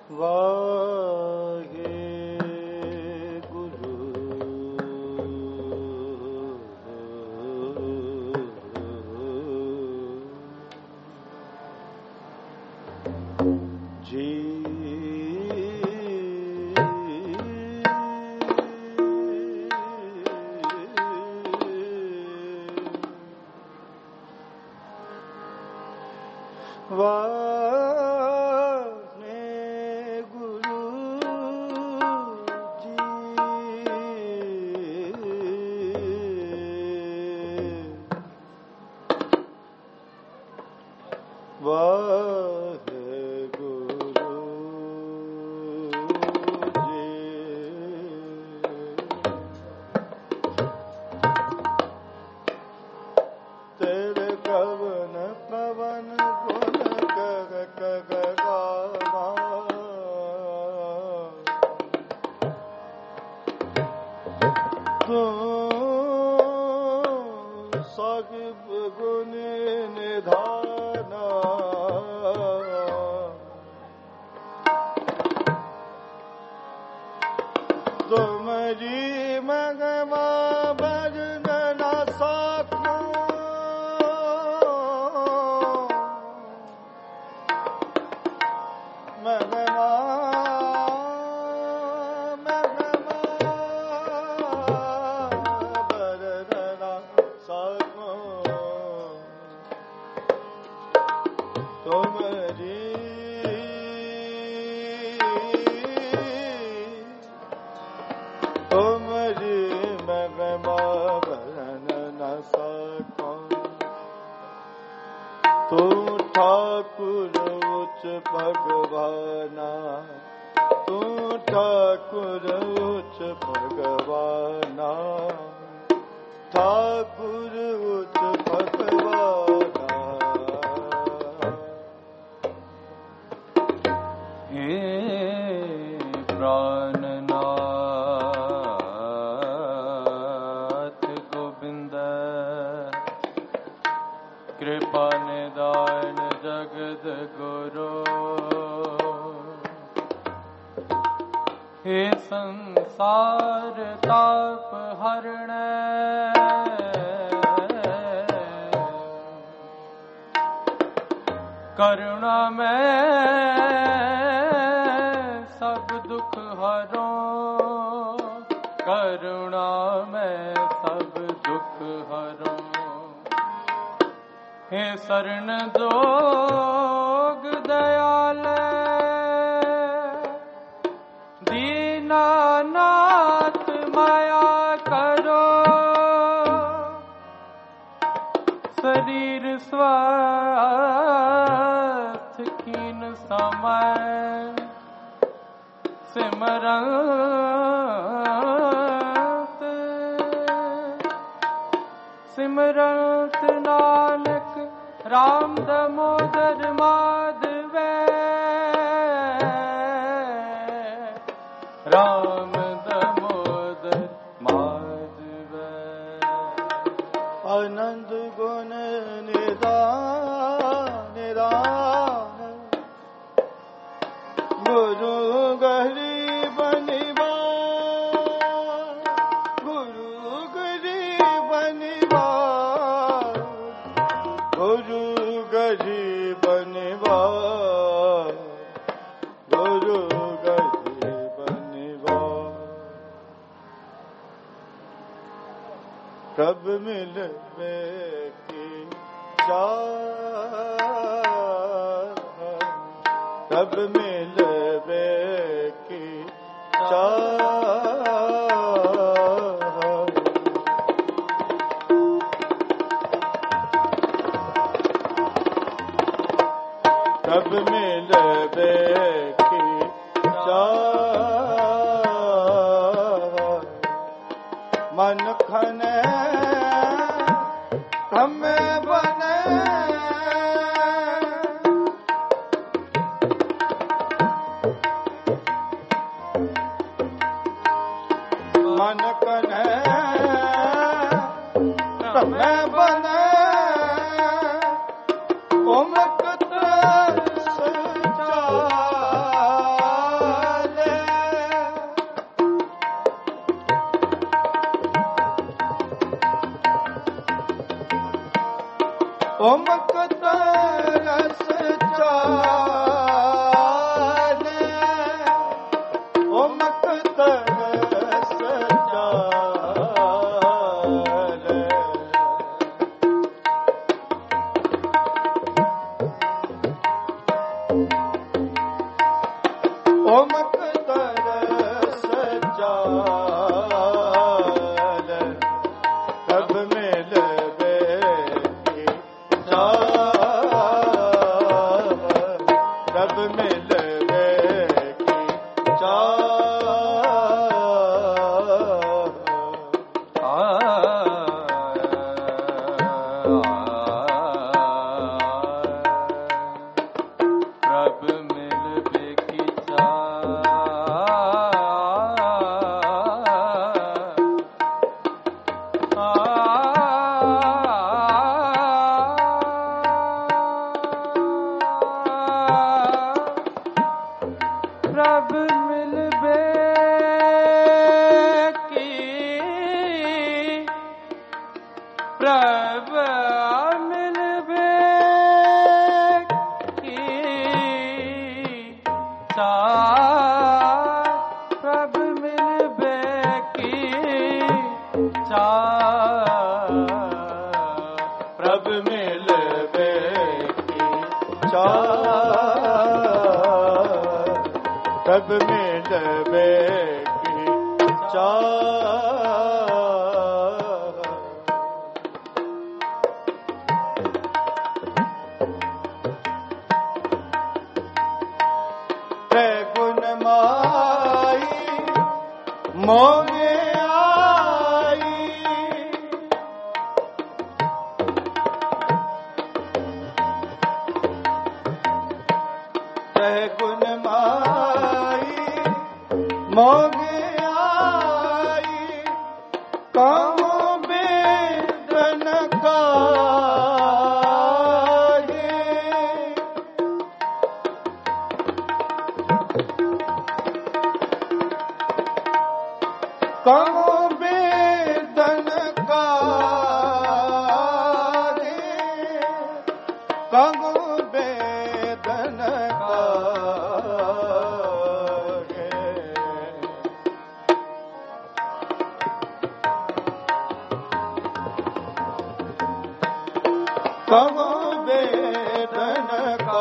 वाहे गुरु जी उमकत सचा उमकत रस चाले उमकत रस चाले उमकत रस चाले कब मिलवे की चाह कब मिलवे की प्रभ मिलबे की प्रभ मिलबे की चाह प्रभ मिलबे की चाह प्रभ मिलवे की चाह कब मिलवे की चाह गुण माई मोगे आई गुण माई मोगे आई कहो बेदन काहे कहो बेदन काहे कहो बेदन कहो बेदन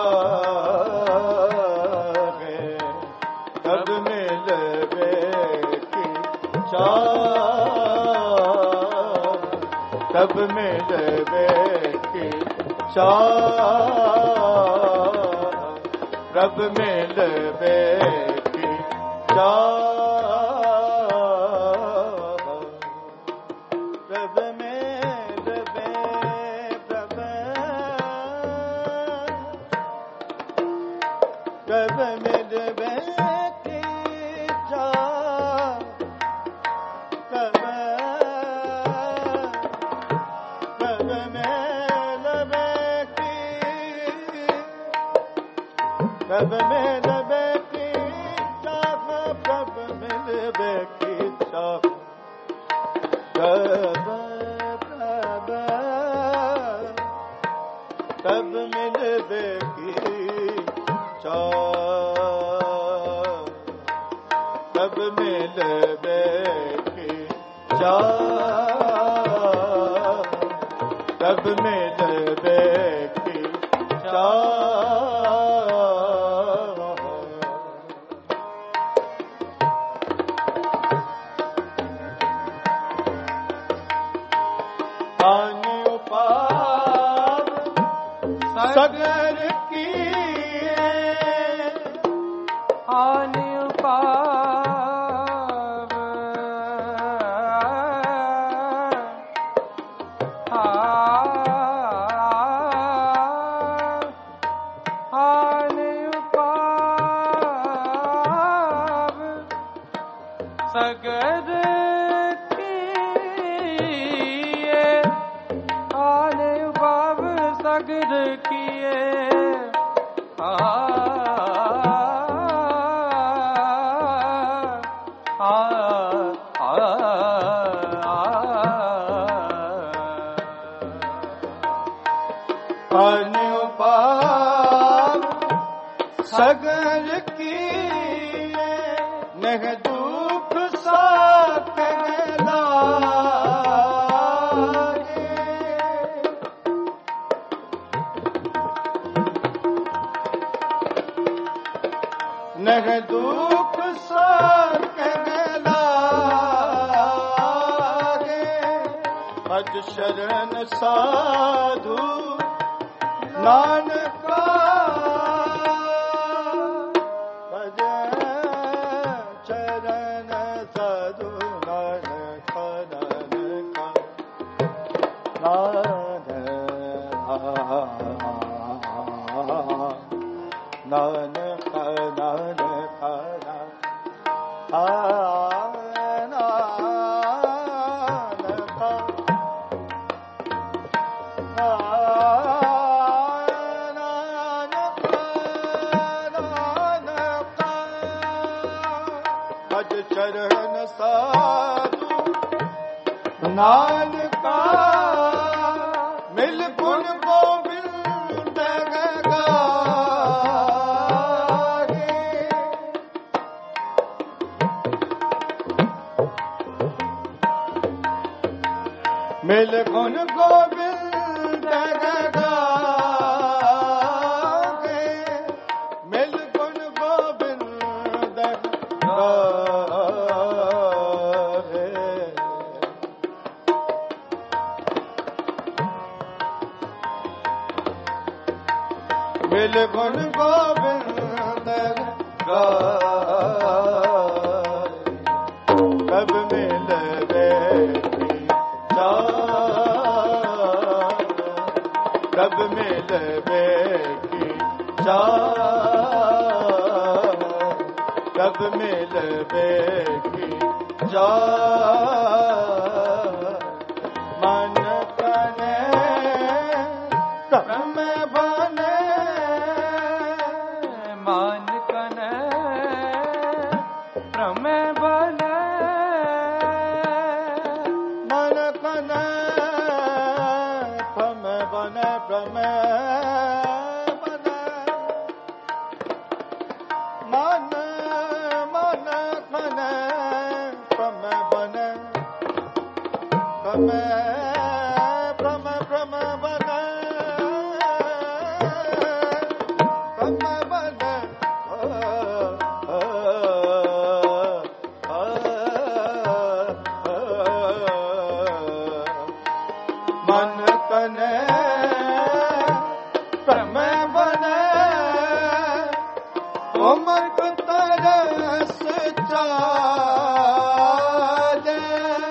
काहे कब मिलवे की चाह कब मिलवे की चाह कब मिलवे की चाह कब मिलवे कब मिलवे की चाह कब मिलवे की कब मिलवे की चाह कब मिलवे की चाह कब मिलवे की चाह कब मिलवे की चाह कब मिलवे की चाह आने उपार सगर की आने उपाव आने उपाव सगर आने उपाव सगर किए अनुपाम सगर की नह दुख साके लागे नह दुख साके लागे अज शरण साधु नानका भज चरण साधु नानका नानका नानका चरण साधु नानका मिल गुण गोविंद गागे मिल गुण गोविंद गागे मिल गुण गोविंद मिल गुण गोविंद कब मिलवे कब मिलवे की कब मिलवे की मन कने कर्म बने मान कने प्रमे बने मन कने प्रमे बने प्रमे बने मन मन कने प्रमे बने प्रमे प्रमे प्रमे बने प्रमे बने मन कने प्रमे बने उमक तरस चाले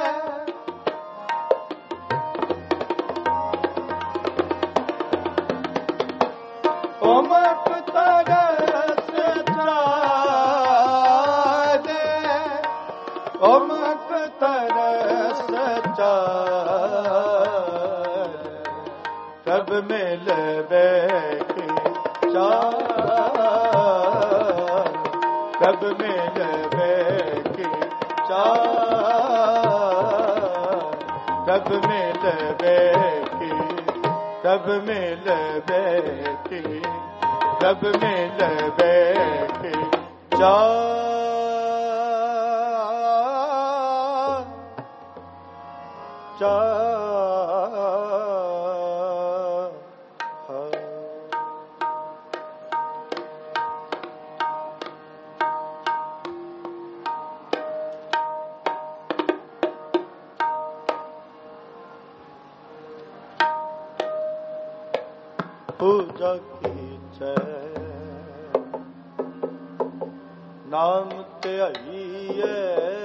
उमक तरस चाले उमक तरस चाले कब मिलवे की कब मिलवे की कब मिलवे की कब मिलवे की कब मिलवे की पूजा की नाम ते आइए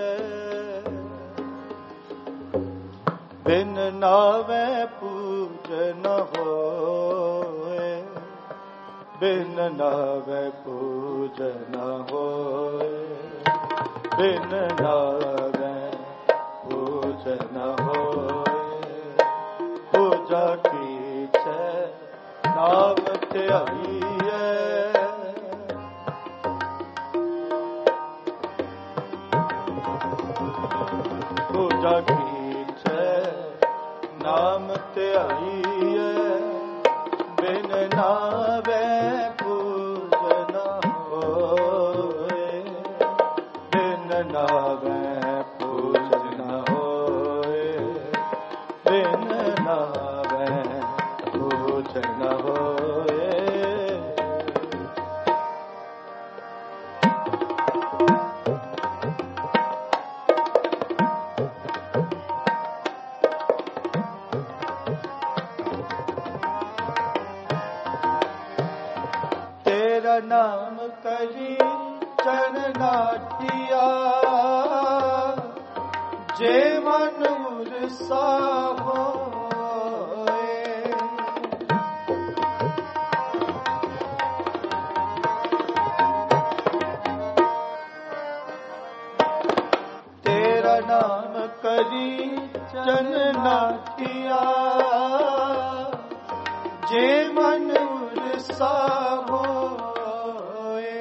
बिन नावे पूज न होए बिन नावे पूज न होए बिन नावे पूज न होए पूजा की नाम ते आइए पूजा की नाम ते आइए पूज न होए। तेरा नाम करी चरनाटिया, जे मन उरसा होए। तेरा नाम करी चरनाटिया, जे मन उरसा होए।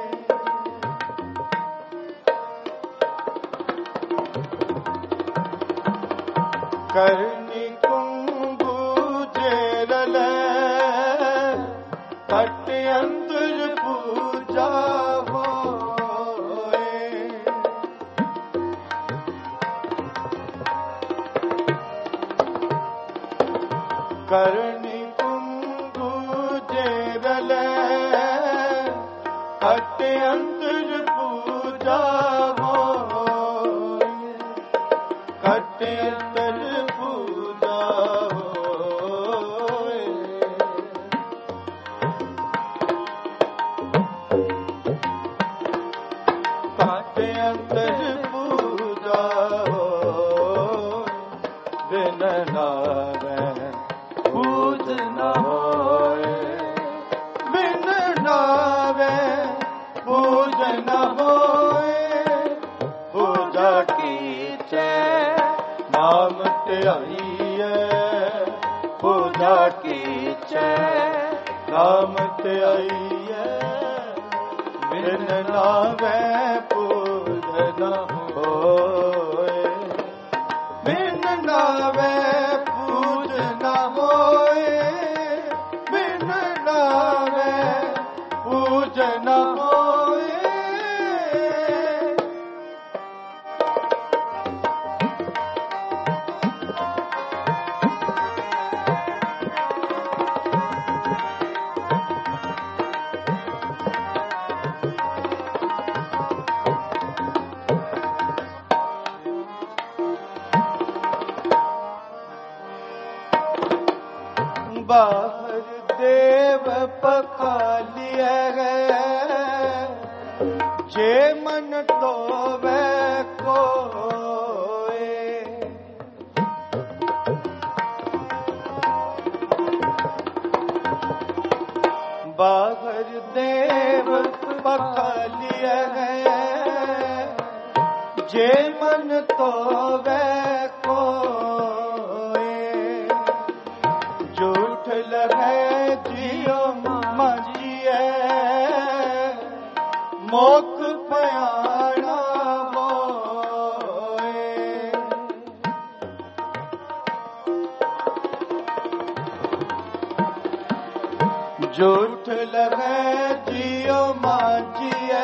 करनी कुंभु जेरल कट अंतर पूजा होए। करनी कुंभु जेरल कट अंतर पूजा होए। कट अंतर पूजा होए। कट अंतर पूजा होए। बिन नावे पूज न होए। बिन नावे पूज न होए। पूजा कीचै नाम ध्याइयै। पूजा कीचै नाम ध्याइयै। बिन नावे पूज न होए। बिन नावे पूज न होए। बिन नावे पूज न होए। बाहर देव पखालिया है, जे मन तो वह कोए। बाहर देव पखालिया है, जे मन तो वह कोए। झूठ लगे जियो माजिए, मोख पयाना होए। झूठ लगे जियो माजिए,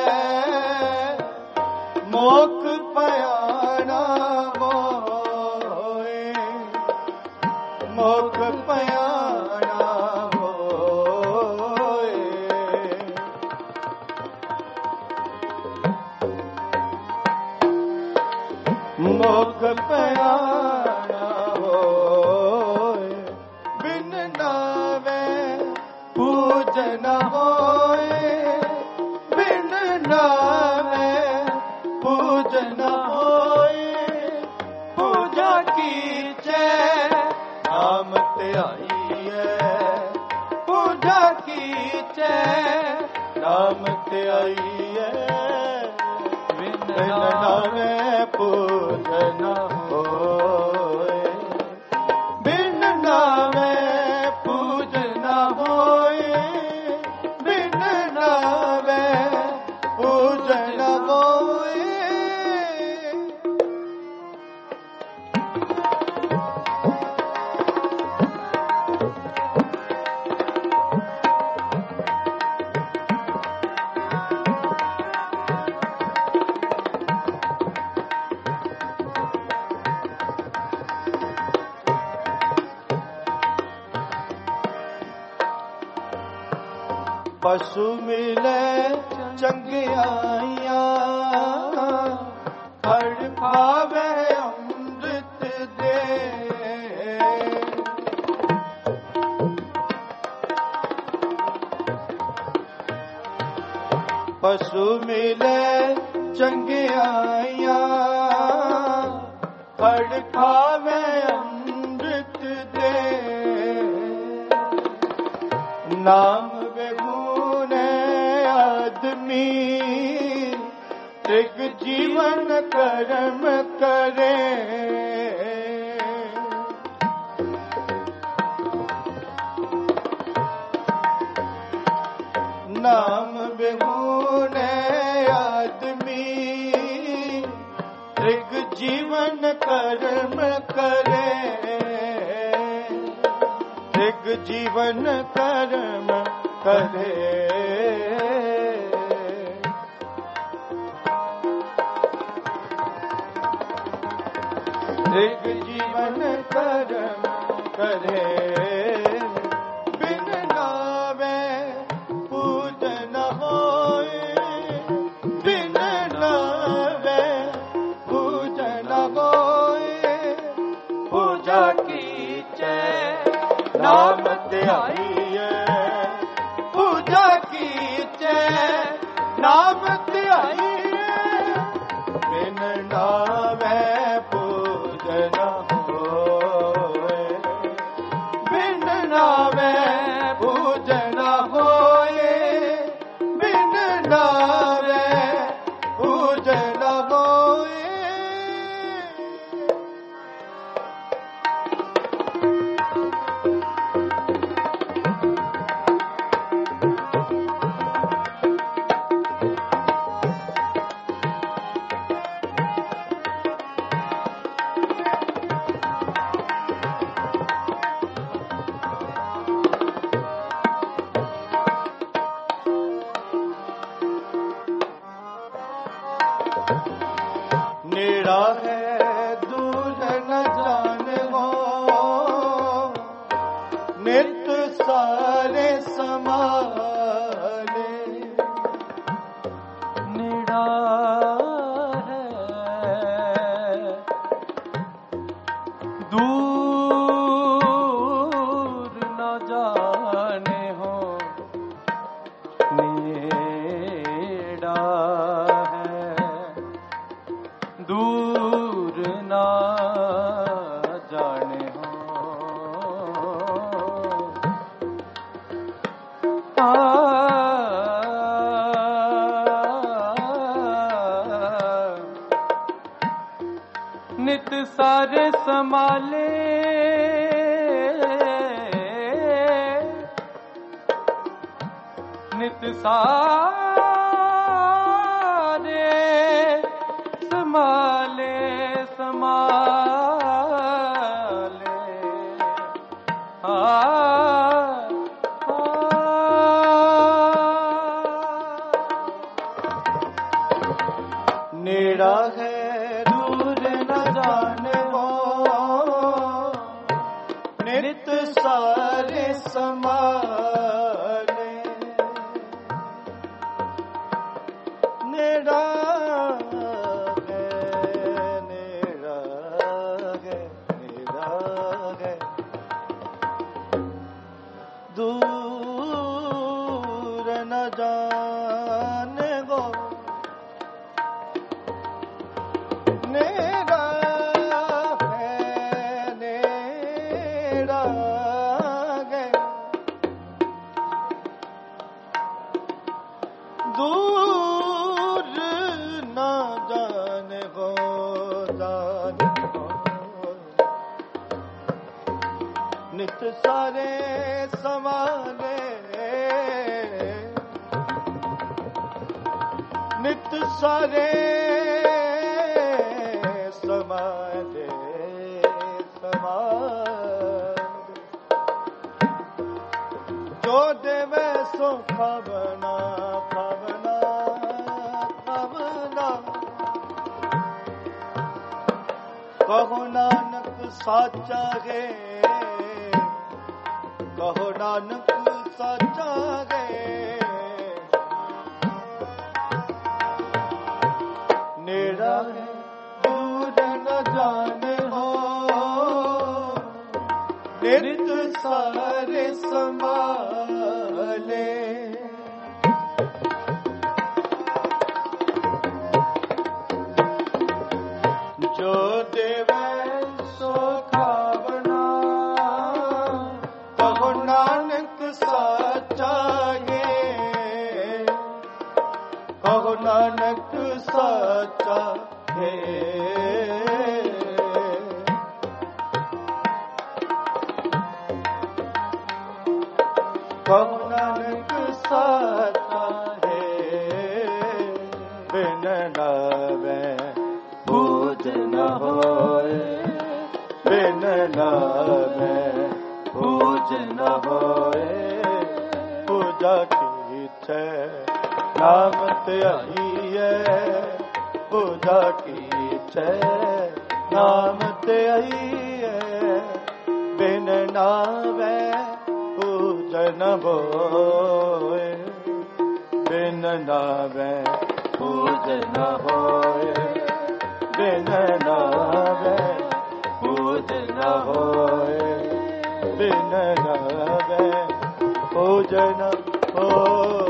मोख पयाना होए। मोख पयाना होए। मोख पयाना होए। बिन नावे पूज न होए। बिन नावे पूज न होए। पूजा कीचै नाम ध्याइयै। पूजा कीचै नाम ध्याइयै। बिन नावे पूज न होए। बिन नावे पूज न होए। बिन नावे पूज न होए। पशु मिले चंगियाइयां खड़ खावे अमृत दे पशु मिले चंगियाइयां खड़ खावे अमृत दे नाम बेगुने आदमी एक जीवन कर्म करे नाम बेगुने आदमी एक जीवन कर्म करे एक जीवन कर्म करे एक जीवन कर्म करे बिन नावे पूजन होए बिन नावे पूजन होए पूजा कीचे नाम ध्याइए पूजा कीचे नाम ध्याइए बिन नावे पूजन होए बिन नावे पूजन होए बिन नावे पूजन होए नेड़ा है दूर न जाने वो नित सारे समाले नेड़ा है दूर न जाने हो नेड़ा दूर ना जाने हो नित सारे संभाले नित सारे संभाले संभाले नेड़ा है दूर न जाने वो नित सारे संभाले नेड़ा दूर न जाने गो नेड़ा है नेड़ा है दूर न जाने गो जाने गो नित सारे समाले नित सारे समाले समाले जो देवे सो खावना खावना खावना कहो नानक साचा है कहो नानक साचा है सारे संभाले। जो देवे सो खावना, कहो नानक साचा है, कहो नानक साचा है। कहो नानक साचा है, बिन नावे पूज न होए, बिन नावे पूज न होए। पूजा की छे नाम त्याइए, पूजा की छे नाम त्याइए। बिन नावे पूजन होए, बिन नावे पूजन होए, बिन नावे पूजन होए, बिन नावे पूजन होए।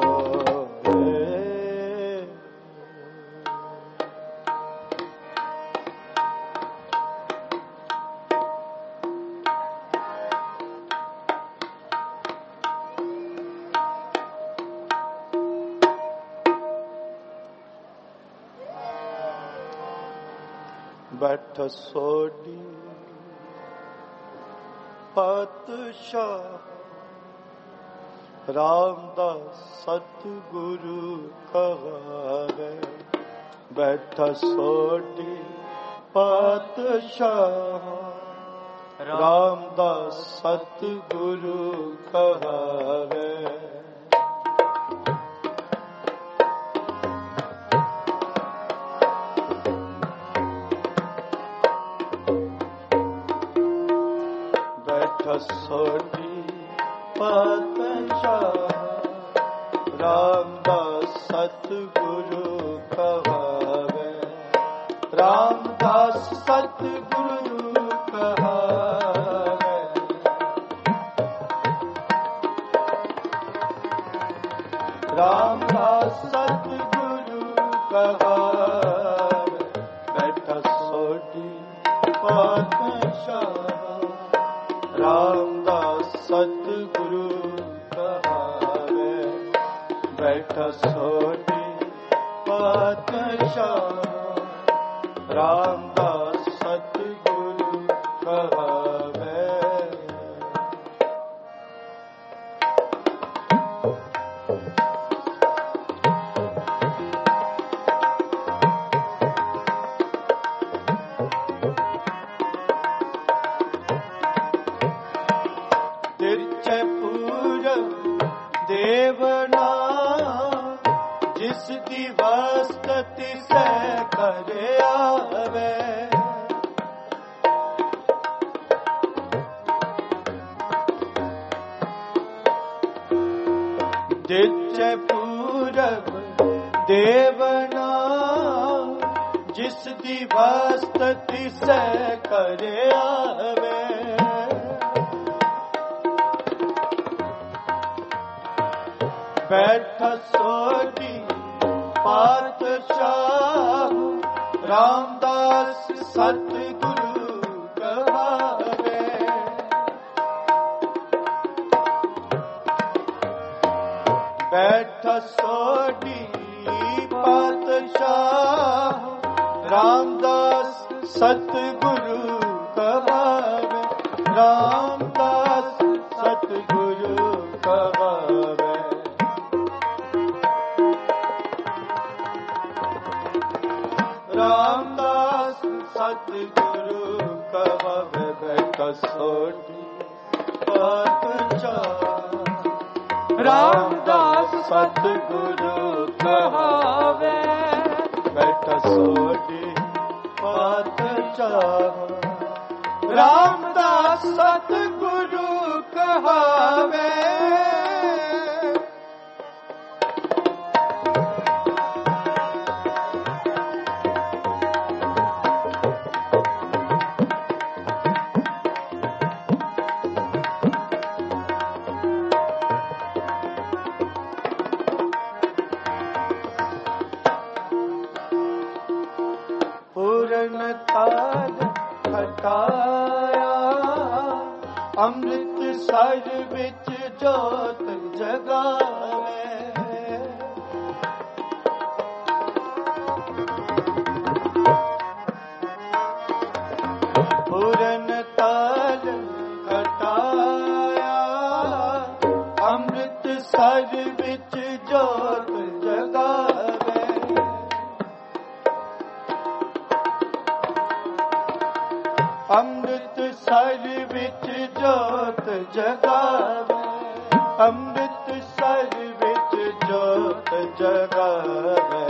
बैठ सोडी पातशाह, रामदास सतगुरु कहावे। बैठ सोडी पातशाह, रामदास सतगुरु कहावे। सोडी पातशाह, रामदास सतगुरु कहावे। रामदास सतगुरु कहावे। रामदास सतगुरु कहावे। बैठ सोडी पातशाह, रामदास सतगुरु कहावे। बैठ सोडी पातशाह, रामदास सतगुरु कहावे। तिरछे पूरब देवना, जिस दिवस तिसे करे आवे। तिरछे पूरब देवना, जिस दिवस तिसे करे आवे। बैठ सोडी पातशाह, रामदास सतगुरु कहावे। बैठ सोडी पातशाह, रामदास सतगुरु कहावे। रामदास सतगुरु कहावे। रामदास सतगुरु कहावे। बैठ सोडी पातशाह, रामदास सतगुरु कहावे। बैठ सोडी पातशाह, रामदास सतगुरु कहावे। ਅੰਮ੍ਰਿਤ ਸਰ ਵਿੱਚ ਜੋਤ ਜਗਾਵੇ ਪੂਰਨ ਤਾਲ ਕਟਾਇਆ ਅੰਮ੍ਰਿਤ ਸਰ ਵਿੱਚ ਜੋਤ ਜਗਾਵੇ ਅੰਮ੍ਰਿਤ ਸਰ ਵਿੱਚ ਜੋਤ ਜਗਾਵੇ ਅੰਮ੍ਰਿਤ ਸਰ ਵਿੱਚ ਜੋਤ ਜਗਾਵੇ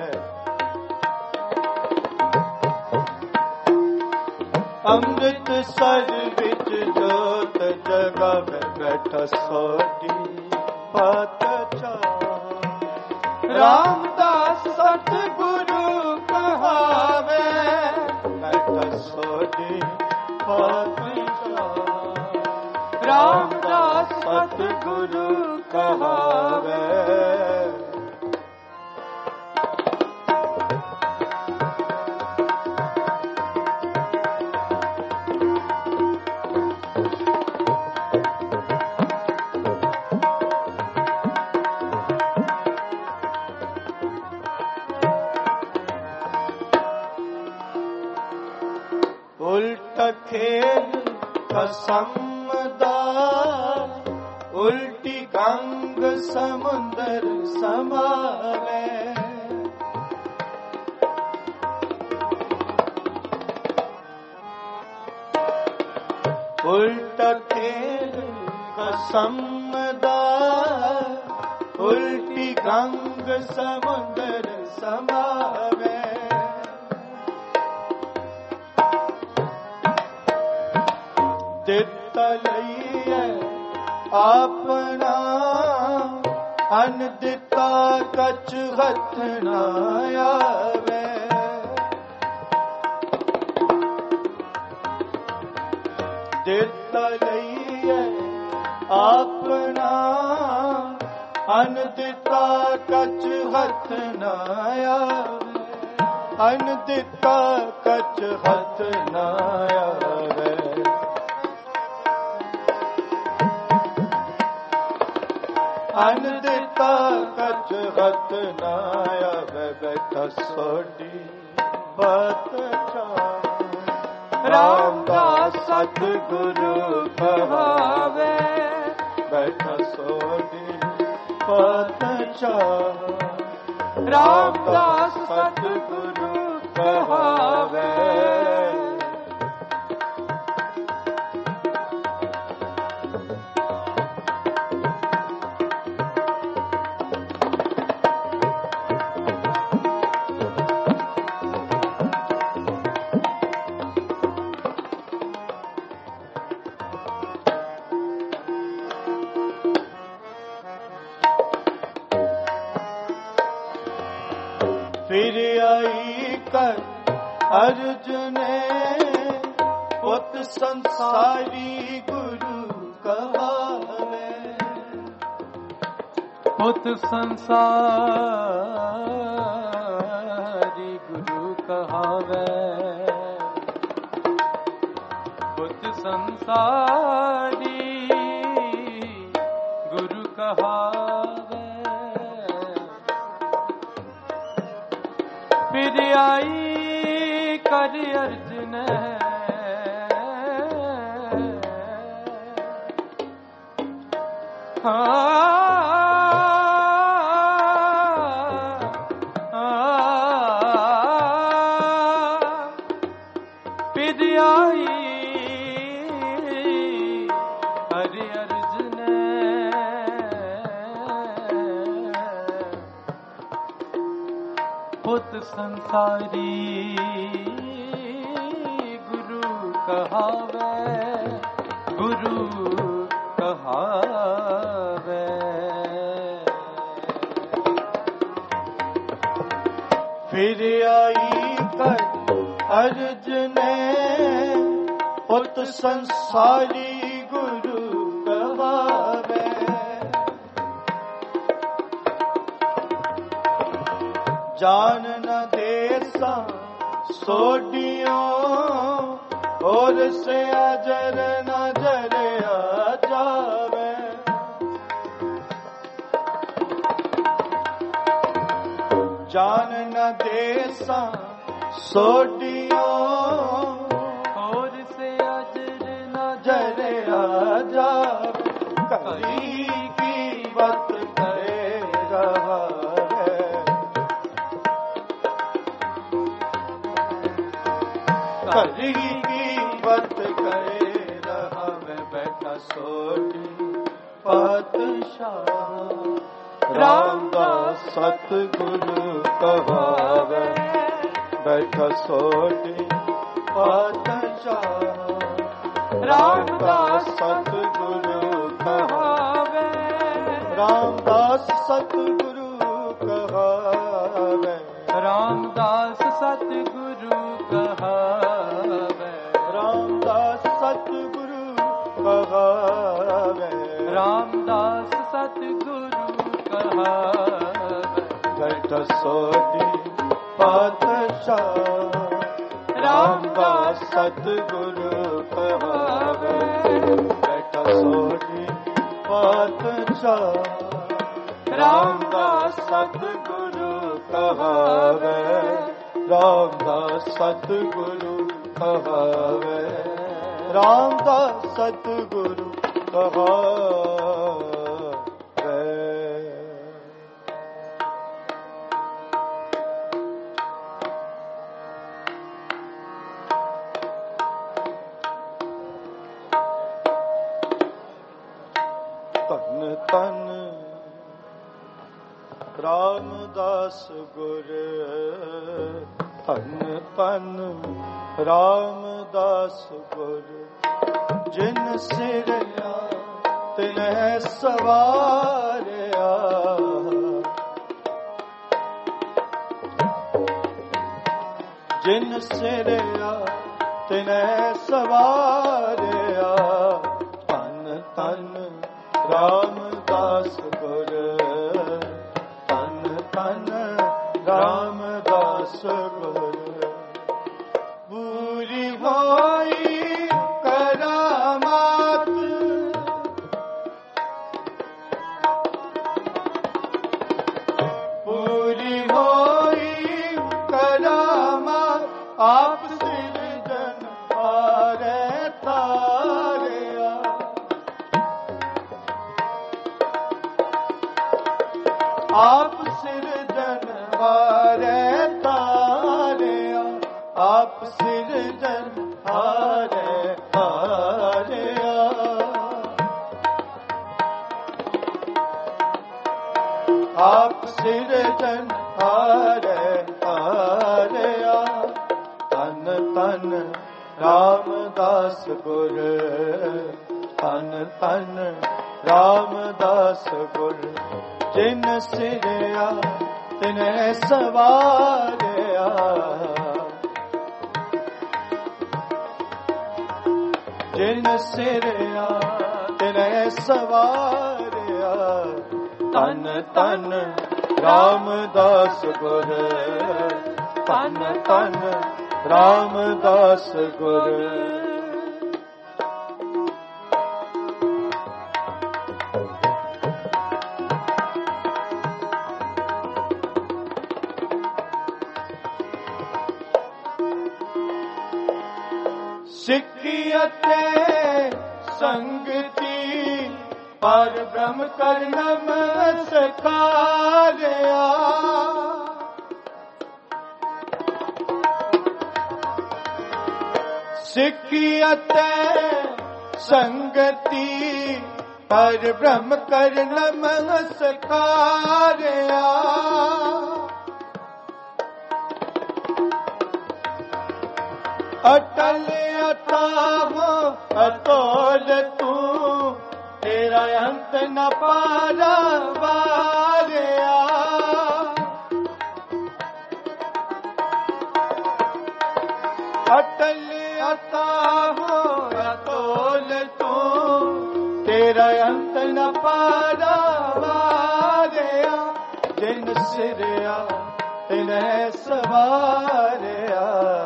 ਅੰਮ੍ਰਿਤ ਸਰ ਵਿੱਚ ਜੋਤ ਜਗਾਵੇ ਬੈਠਾ ਸੋਢੀ ਪਤ ਚਾਰ ਰਾਮਦਾਸ ਸਤਿਗੁਰੂ ਕਹਾਵੇ ਬੈਠਾ ਸੋਢੀ ਪਤ ਚਾਰ ਰਾਮਦਾਸ ਸਤਿਗੁਰੂ ਕਹਾਵੇ ਉਲਟਾ ਖੇਲ ਕਸਮ ਦਾ ਉਲਟੀ ਗੰਗ ਸਮੁੰਦਰ ਸਮਾਵੇ ਉਲਟਾ ਖੇਲ ਕਸਮ ਦਾ ਉਲਟੀ ਗੰਗ ਸਮੁੰਦਰ ਸਮਾਵੇ ਦਿੱਤਾ ਲਈਏ ਆਪਣਾ ਅਨ ਦਿੱਤਾ ਕਛ ਹੱਥ ਨਾ ਆਵੇ ਦਿੱਤਾ ਲਈਏ ਆਪਣਾ ਅਨ ਦਿੱਤਾ ਕਛ ਹੱਥ ਨਾ ਆਵੇ ਅਨ ਦਿੱਤਾ ਕਛ ਹੱਥ ਨਾ ਆਵੇ ਅਨ ਦਿੱਤਾ ਕਛ ਹੱਥ ਨਾ ਆਵੇ ਬੈਠਾ ਸੋਢੀ ਪਤ ਚਾਰ ਰਾਮਦਾਸ ਸਤਿਗੁਰੂ ਕਹਾਵੇ ਬੈਠਾ ਸੋਢੀ ਪਤ ਚਾਰ ਰਾਮਦਾਸ ਸਤਿਗੁਰੂ ਕਹਾਵੇ फिर आई कर अर्जुने पुत संसारी गुरु कहावे पुत संसारी गुरु कहावे पुत संसारी गुरु कहावे फिर आई कर अर्जुन फिर आई कर अर्जुन पुत संसारी गुरु कहावे गुरु कहावे फिर आई कर अर्जुने पुत संसारी गुरु कहावे जान न देसा सोडियों और से अजर न जरे ਜਾਨ ਨ ਦੇਸਾਂ ਸੋਡੀਆਂ ਹੋਰ ਸੇ ਅਜਰ ਨ ਜਰਿਆ ਜਾਵੇ ਕਰੀ ਕੀ ਵਤ ਕਰੇ ਰਹਾਵੇ ਕਰੀ ਕੀ ਵਤ ਕਰੇ ਰਹਾਵੇ ਬੈਠਾ ਸੋਢੀ ਪਾਤਸ਼ਾਹ ਰਾਮਦਾਸ ਸਤਿਗੁਰੂ ਕਹਾਵੇ ਬੈਠਾ ਸੋਢੀ ਪਾਤਸ਼ਾਹ ਰਾਮਦਾਸ ਸਤਿਗੁਰੂ ਕਹਾਵੇ ਰਾਮਦਾਸ ਸਤਿਗੁਰੂ ਕਹਾਵੇ ਰਾਮਦਾਸ ਸਤਿਗੁਰੂ ਕਹਾਵੇ ਰਾਮਦਾਸ ਸਤਿਗੁਰੂ ਕਹਾਵੇ ਰਾਮਦਾਸ ਸਤਿਗੁਰੂ ਕਹਾਵੇ ਬੈਠਾ ਸੋਢੀ ਪਾਤਸ਼ਾਹ ਰਾਮਦਾਸ ਸਤਿਗੁਰੂ ਕਹਾਵੇ ਬੈਠਾ ਸੋਢੀ ਪਾਤਸ਼ਾਹ ਰਾਮਦਾਸ ਸਤਿਗੁਰੂ ਕਹਾਵੇ ਰਾਮਦਾਸ ਸਤਿਗੁਰੂ ਕਹਾਵੇ ਰਾਮਦਾਸ ਸਤਿਗੁਰੂ ਕਹਾਵੇ ਧੰਨ ਧੰਨ ਰਾਮਦਾਸ ਗੁਰ ਧੰਨ ਧੰਨ ਰਾਮਦਾਸ ਗੁਰ ਜਿਨ ਸਿਰਿਆ ਤਿਨਹਿ ਸਵਾਰਿਆ ਜਿਨ ਸਿਰਿਆ ਤਿਨਹਿ ਸਵਾਰਿਆ ਧੰਨ ਧੰਨ ਰਾਮਦਾਸ ਗੁਰ ਧੰਨ ਧੰਨ ਰਾਮਦਾਸ ਗੁਰ ਪੂਰੀ ਹੋਈ ਕਰਾਮਾਤ ਪੂਰੀ ਹੋਈ ਕਰਾਮਾਤ ਆਪ ਸਿਰਜਨ ਹਾਰੇ ਤਾਰਿਆ ਆਪ ਸਿਰਜਨਹਾਰੇ ਤਾਰਿਆ ਆਪ ਸਿਰਜਨਹਾਰੇ ਤਾਰਿਆ ਆਪ ਸਿਰਜਨਹਾਰੇ ਤਾਰਿਆ ਧੰਨ ਧੰਨ ਰਾਮਦਾਸ ਗੁਰ ਧੰਨ ਧੰਨ ਰਾਮਦਾਸ ਗੁਰ ਜਿਨ ਸਿਰਿਆ ਤਿਨਹਿ ਸਵਾਰਿਆ ਜਿਨ ਸਿਰਿਆ ਤਿਨਹਿ ਸਵਾਰਿਆ ਧੰਨ ਧੰਨ ਰਾਮਦਾਸ ਗੁਰ ਧੰਨ ਧੰਨ ਰਾਮਦਾਸ ਗੁਰ ਸਿੱਖੀ ਅਤੇ ਸੰਗਤੀ ਪਰ ਬ੍ਰਹਮ ਕਰਨਮ ਸਕਾਰਿਆ ਸਿੱਖੀ ਅਤੇ ਸੰਗਤੀ ਪਰ ਬ੍ਰਹਮ ਕਰਨਮ ਸਕਾਰਿਆ ਅਟਲ ਅਤਾਹ ਅਤੋਲ ਤੂੰ ਤੇਰਾ ਅੰਤ ਨ ਪਾਰਵਾਰਿਆ ਅਟਲ ਅਤਾਹ ਅਤੋਲ ਤੂੰ ਤੇਰਾ ਅੰਤ ਨ ਪਾਰਵਾਰਿਆ ਜਿਨ ਸਿਰਿਆ ਤਿਨਹਿ ਸਵਾਰਿਆ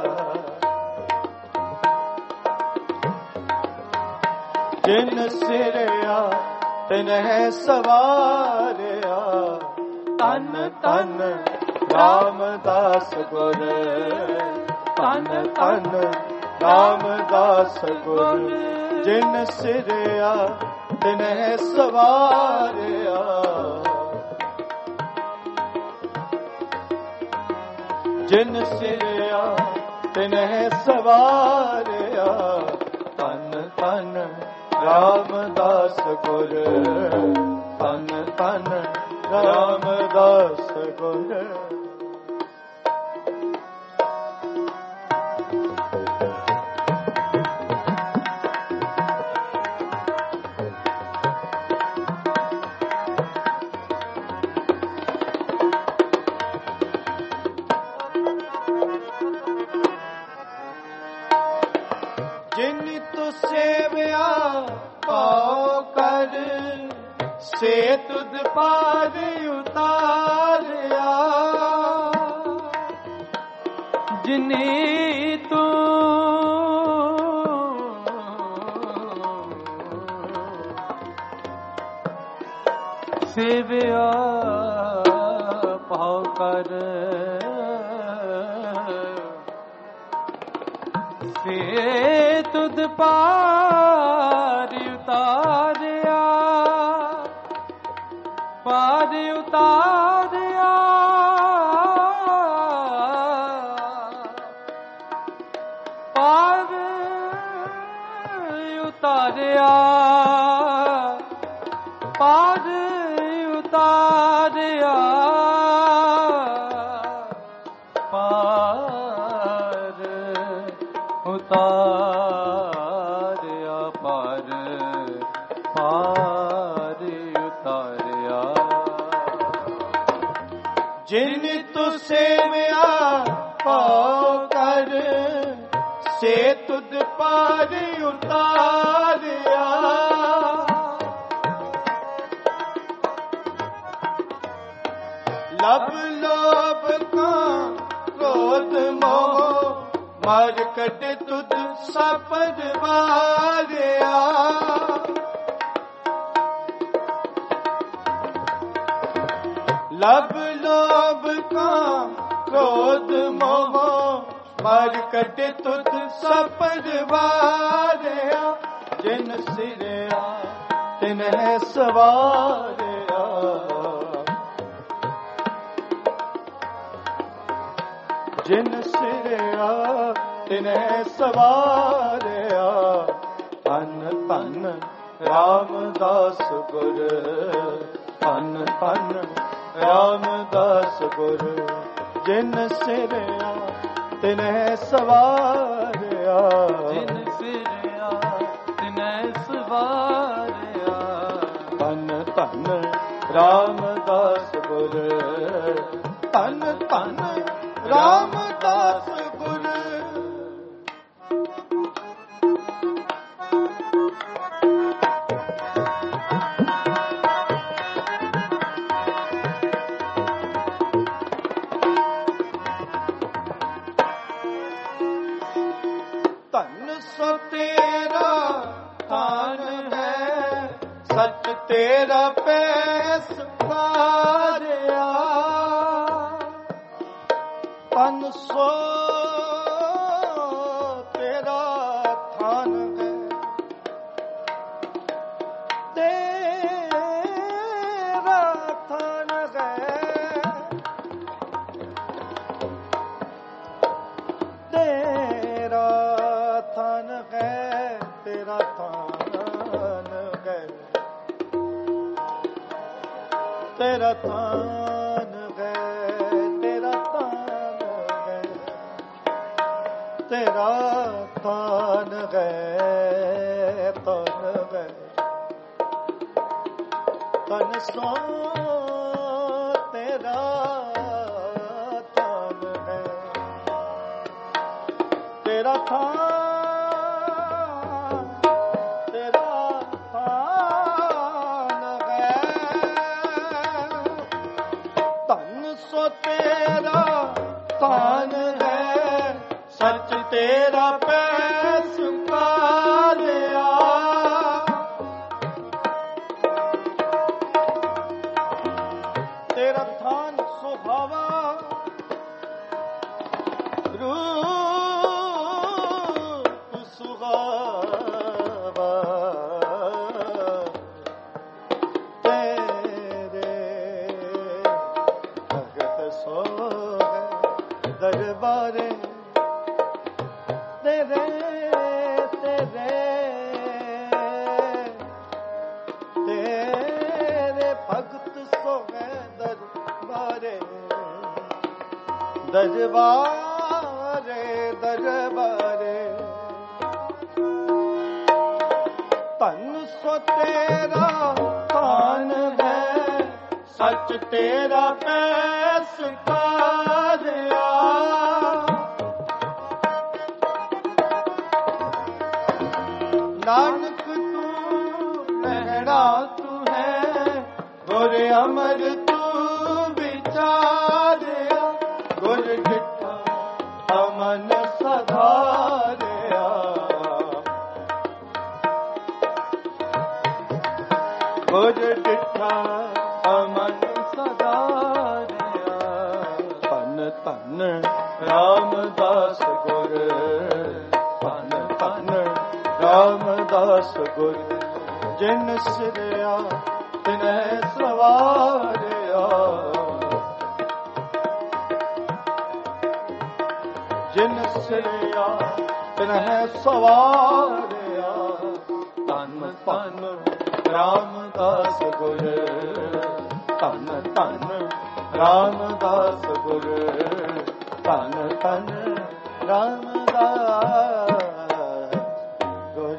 ਜਿਨ ਸਿਰਿਆ ਤਿਨਹਿ ਸਵਾਰਿਆ ਧੰਨ ਧੰਨ ਰਾਮਦਾਸ ਗੁਰ ਧੰਨ ਧੰਨ ਰਾਮਦਾਸ ਗੁਰ ਜਿਨ ਸਿਰਿਆ ਤਿਨਹਿ ਸਵਾਰਿਆ ਜਿਨ ਸਿਰਿਆ ਤਿਨਹਿ ਸਵਾਰਿਆ ਧੰਨ ਧੰਨ ਰਾਮਦਾਸ ਗੁਰ ਧੰਨ ਧੰਨ ਰਾਮਦਾਸ ਗੁਰ ਜਿਨ ਤੂੰ ਸੇਵਿਆ ਪਾਉ ਕਰ ਸੇ ਤੁਧ ਪਾਰ ਉਤਾਰਿਆ ਜਿਨੀ ਤੂੰ ਸੇਵਿਆ ਪਾਉ ਕਰ ਸੇ ਤੁਧ ਪਾਰ ਉਤਾਰਿਆ ਪਾਰ ਉਤਾਰਿਆ ਪਾਰ ਉਤਾਰਿਆ ਪਾਰ ਉਤਾਰਿਆ ਪਾਰ ਉਤਾਰਿਆ ਪਾਰ ਪਾਰ ਉਤਾਰਿਆ ਜਿਨ ਤੂੰ ਸੇਵਿਆ ਪਾਉ ਕਰ ਸੇ ਤੁਧ ਪਾਰ ਉਤਾਰਿਆ ਲਬ ਲੋਭ ਕਾਂ ਕ੍ਰੋਧ ਮੋਹ ਮਾਰ ਕੱਢ ਤੁਧ ਸਪਦ ਵਾਰਿਆ ਲਬ ਲੋਭ ਕਾਂ ਕ੍ਰੋਧ ਮੋਹ ਮਾਰ ਕੱਢ ਤੁਧ ਸਪਦ ਵਾਰਿਆ ਜਿਨ ਸਿਰਿਆ ਤਿਨਹਿ ਸਵਾਰਿਆ ਜਿਨ ਸਿਰਿਆ ਤਿਨਹਿ ਸਵਾਰਿਆ ਧੰਨ ਧੰਨ ਰਾਮਦਾਸ ਗੁਰ ਧੰਨ ਧੰਨ ਰਾਮਦਾਸ ਗੁਰ ਜਿਨ ਸਿਰਿਆ ਤਿਨਹਿ ਸਵਾਰਿਆ ਜਿਨ ਸਿਰਿਆ ਤਿਨਹਿ ਸਵਾਰਿਆ ਧੰਨ ਧੰਨ ਰਾਮਦਾਸ ਗੁਰ ਧੰਨ ਧੰਨ ਰਾਮਦਾਸ ਗੁਰ ਧੰਨ ਸੋ ਤੇਰਾ ਥਾਨ ਹੈ ਸੱਚ ਤੇਰਾ ਪੈਸ ਵਾਰਿਆ ਧੰਨ ਸੋ ਤੇਰਾ ਥਾਨ ਹੈ ਤੇਰਾ ਥਾਨ ਹੈ ਤੇਰਾ ਥਾਨ ਹੈ ਤੇਰਾ ਥਾਨ ਹੈ ਤੇਰਾ ਥਾਨ ਹੈ ਤੇਰਾ ਥਾਨ ਹੈ ਤੇਰਾ ਥਾਨ ਹੈ ਤਨ ਸੋ ਤੇਰਾ ਥਾਨ ਹੈ ਤੇਰਾ ਥਾਨ ਹੈ ਧੰਨ ਸੋ ਤੇਰਾ ਥਾਨ ਹੈ ਸੱਚ ਤੇਰਾ ਪੈਸ ਪਾਲਿਆ ਤੇਰਾ ਥਾਨ ਸੁਹਾਵਾ दरबारे तेरे तेरे तेरे भगत सोवे दरबारे दरबारे दरबारे तन सो तेरा तान है सच तेरा पैस कारिया नानक तू लहरा तू है गुर अमर तू विचारिया गुर डिठा अमन सधारिया गुर डिठा अमन सधारिया तन तन रामदास गुर तन तन रामदास गुर जिन सिरया तिन्ह सवारिया जिन सिरया तिन्ह सवारिया तन तन रामदास गुर तन तन रामदास गुर तन तन रामदास गुर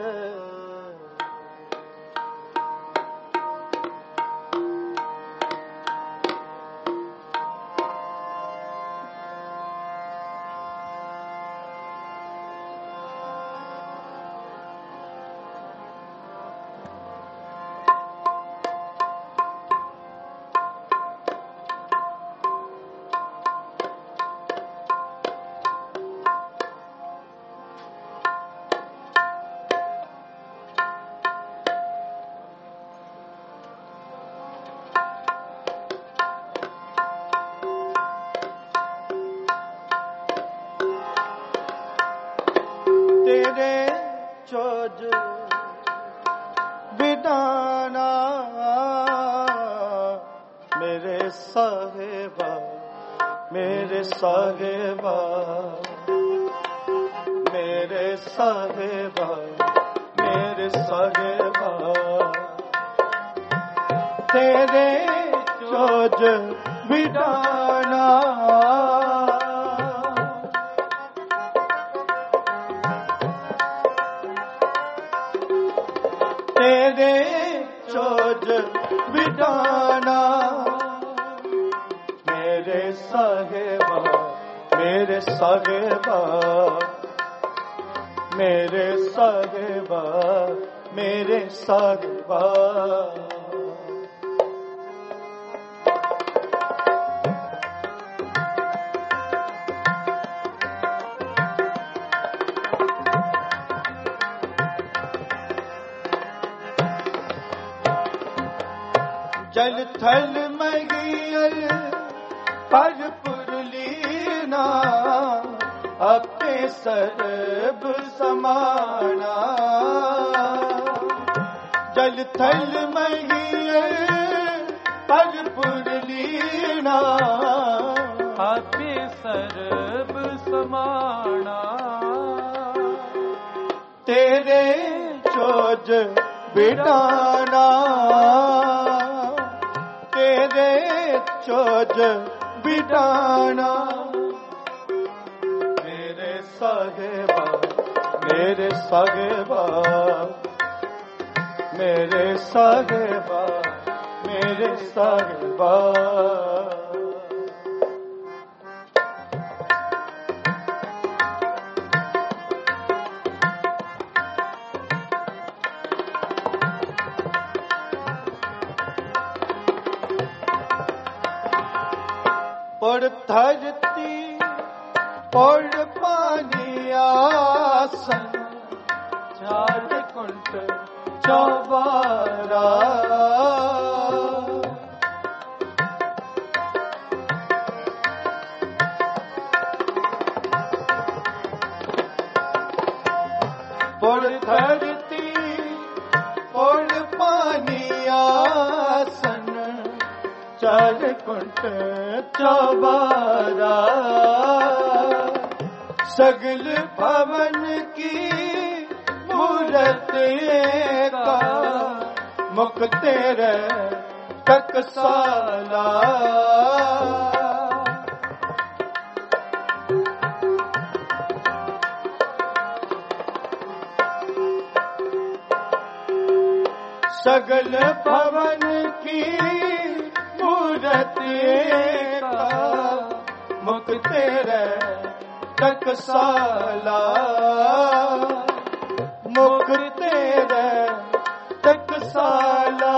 तेरे चोज बिदाना मेरे साहेबा मेरे साहेबा मेरे साहेबा मेरे साहेबा तेरे चोज बिदाना तेरे चोज बिदाना मेरे साहेबा मेरे साहेबा मेरे साहेबा मेरे साहेबा जल थल मगियल पर पुरलीना अपने सर्ब समाना जल थल मगियल पर पुरलीना अपने सर्ब समाना तेरे चोज बिटाना तेरे चोज बिटाना मेरे साहेबा मेरे साहेबा मेरे साहेबा मेरे साहेबा और धरती और पानी आसन चार कुंट चौबारा और धरती और पानी आसन चार कुंट चौबारा, सगल भवन की मूरत का, मुख तेरे टकसाला। सगल भवन की मूरत का, मुख तेरे टकसाला, मुख तेरे टकसाला।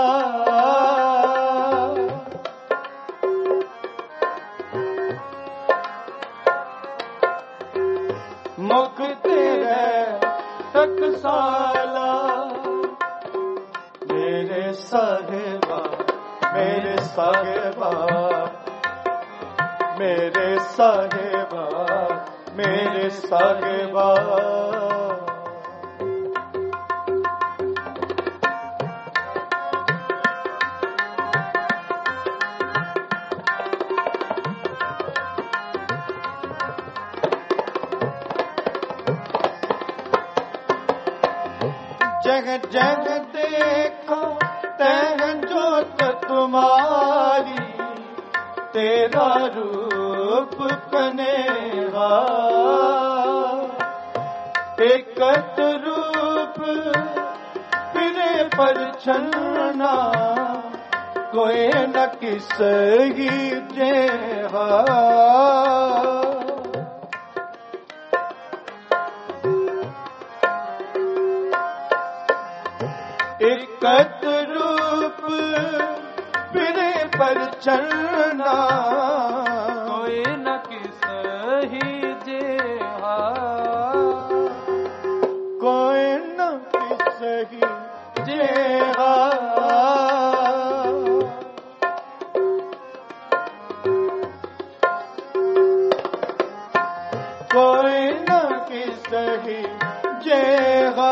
मुख तेरे टकसाला। मेरे साहिबा, मेरे साहिबा, मेरे साहिबा, मेरे साहिबा। जग जग देखो तह जोत तुम्हारी, तेरा रूप कनेहा। एकत रूप फिरे परछन्ना, कोई न किस ही जेहा। एकत रूप फिरे परछन्ना, कोई न किस ही जेहा। कोई न किस ही जेहा। कोई न किस ही जेहा।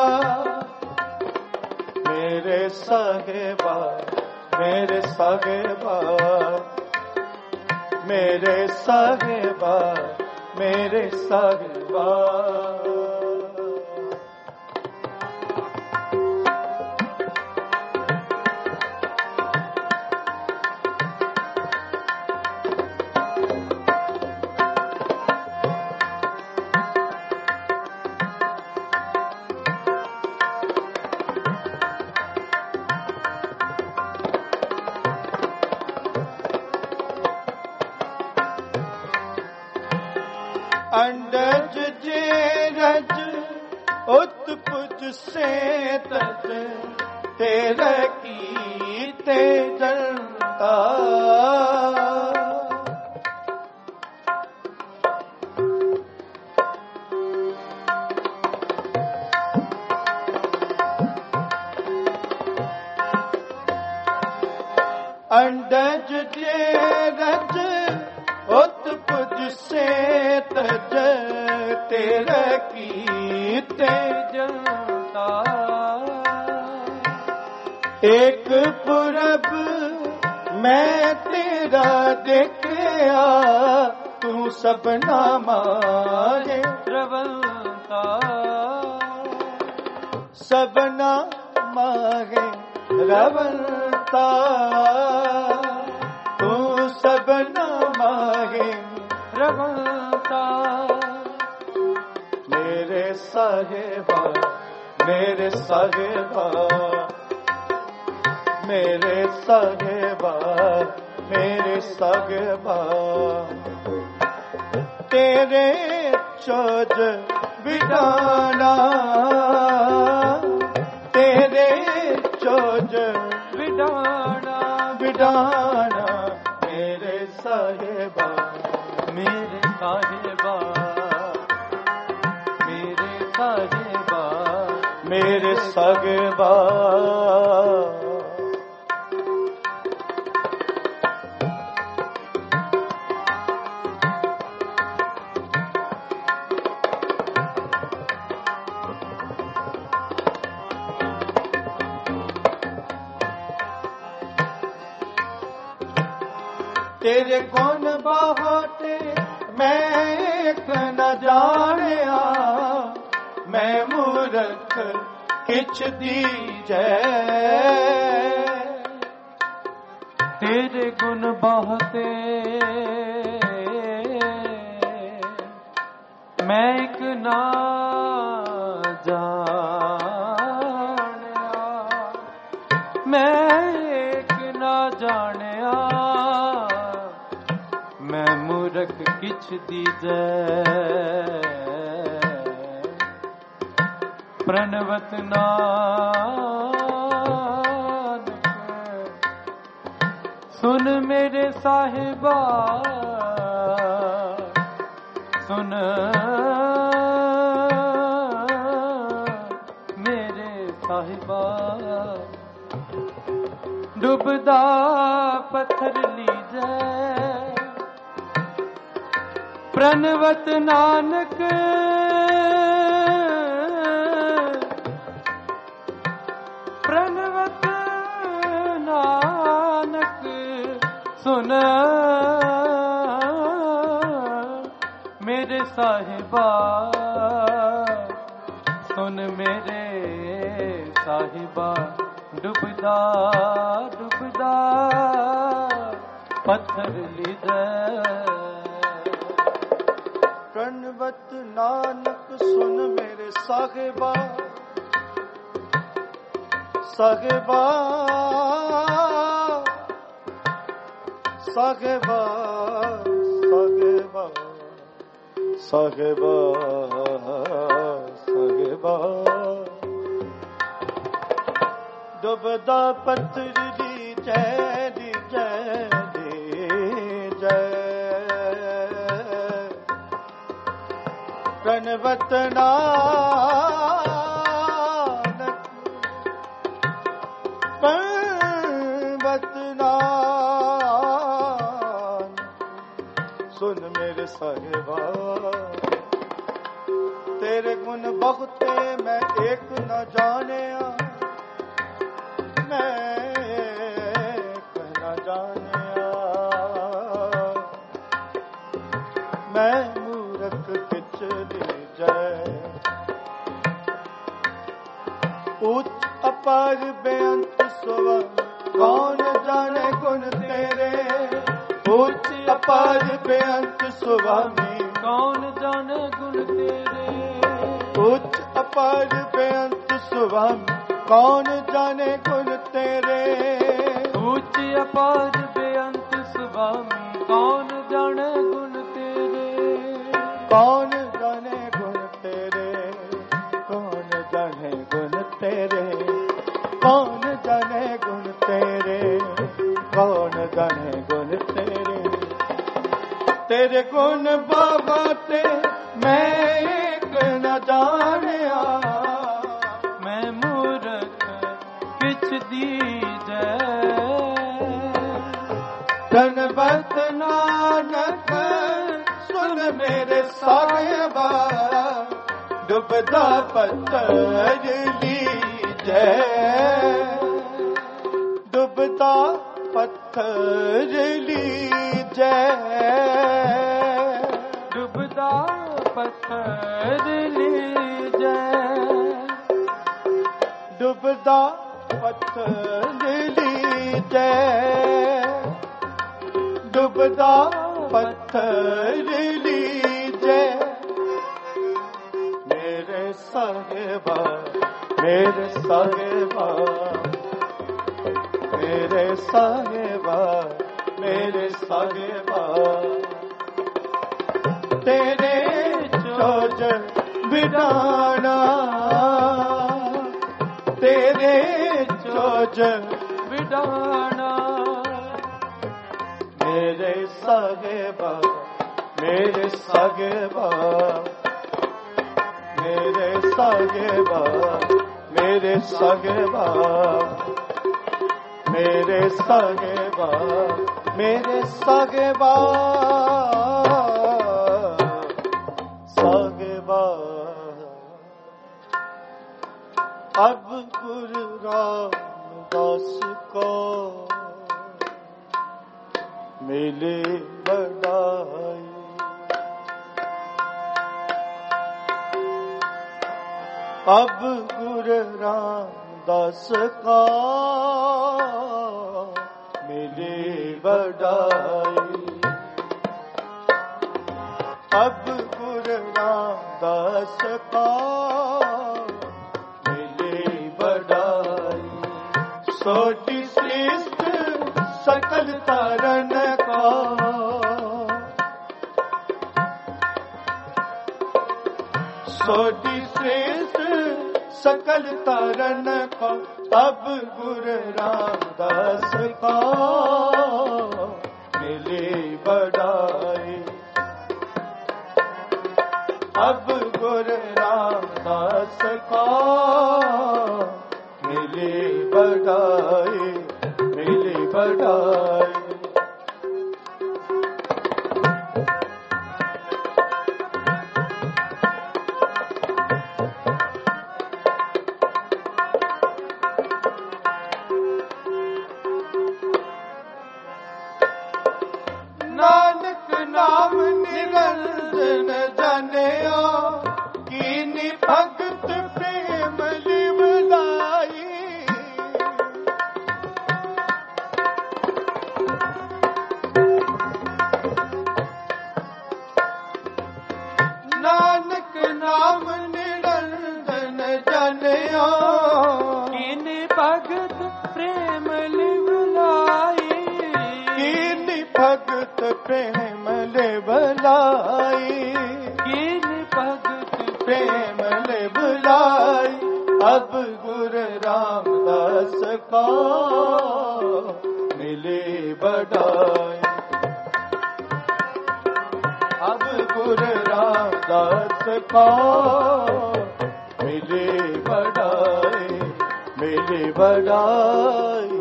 मेरे साहिबा, मेरे साहिबा, मेरे साहिबा, मेरे साहिबा। अंडज जे रज उत्पुज से तज, तेरे कीते जनता। अंडज जे रज उत्पुज से तज, तेरे कीते जनता। एक पुरब मैं तेरा देखया, तू सबना मारे रवंता। सबना मारे रवंता। तू सबना मारे रवंता। मेरे साहिबा, मेरे साहिबा, मेरे साहिबा, मेरे साहिबा। तेरे चोज बिठाना, तेरे चोज बिडाना बिठाना। मेरे साहिबा, मेरे साहिबा, मेरे साहिबा, मेरे साहिबा। तेरे गुण बहुत मैं एक न जानिया, मैं मूर्ख किछ दीजै। तेरे गुण बहुते मैं एक ना जानिया, मैं एक ना जानिया, मैं मूर्ख किछ दीजै। प्रणवत नानक सुन मेरे साहिबा, सुन मेरे साहिबा। डूबदा पत्थर लीजै, प्रणवत नानक प्रणवत नानक सुन मेरे साहिबा, सुन मेरे साहिबा। डूबदा डूबदा पत्थर लीजै। प्रणवत नानक सुन मेरे साहिबा, साहिबा साहिबा साहिबा साहिबा साहिबा। डुबदा पत्थर लीजै लीजै लीजै। प्रणवत नानक प्रणवत नानक सुन मेरे साहिबा। तेरे गुण बहुते मैं एक न जानिया, मैं एक न जानिया, मैं मूर्ख किछ दीजै। उच्च अपार बेअंत सुवर्ण कौन जाने गुण तेरे। उच्च अपार बेअंत स्वामी कौन जाने गुण तेरे। उच्च अपार बेअंत स्वामी कौन जाने गुण तेरे। उच्च अपार बेअंत स्वामी कौन जाने गुण तेरे। कौन जाने गुण तेरे, कौन जाने गुण तेरे, कौन जाने गुण तेरे, कौन जाने गुण तेरे। तेरे गुण बाबाते मैं एक न जानिया, मैं मूर्ख किछ दीजै। प्रणवत नानक सुन मेरे साहिबा। डुबदा पत्थर लीजै, डुबदा पत्थर लीजै। डुबदा पत्थर लीजै। डुबदा पत्थर लीजै। डुबदा पत्थर लीजै। मेरे साहिबा, मेरे साहिबा, मेरे साहिबा, मेरे साहिबा। तेरे चोज बिडाना, तेरे चोज बिडाना। मेरे साहिबा, मेरे साहिबा, मेरे साहिबा, मेरे साहिबा, मेरे साहिबा, मेरे साहिबा, साहिबा। अब गुरु रामदास को मिले बढ़ाई। अब गुरु रामदास का मिले बढ़ाई। अब गुरु रामदास का मिले बढ़ाई। सोटी श्रेष्ठ सकल तारण का, सोटी श्रेष्ठ सकल तारण का। अब गुरु रामदास का मिले बढ़ाई। अब गुरु रामदास का मिले बढ़ाई, मिले बढ़ाई। नानक नाम निरंजन जनिया, कीनी भगत प्रेम लिवलाई। नानक नाम निरंजन जनिया, कीनी भगत प्रेम लिवलाई। कीनी भगत प्रेम लिवलाई। कीनी भगत प्रेम लिवलाई। अब गुरु रामदास का मिले बढ़ाई। अब गुरु रामदास का मिले बढ़ाई, मिले बढ़ाई।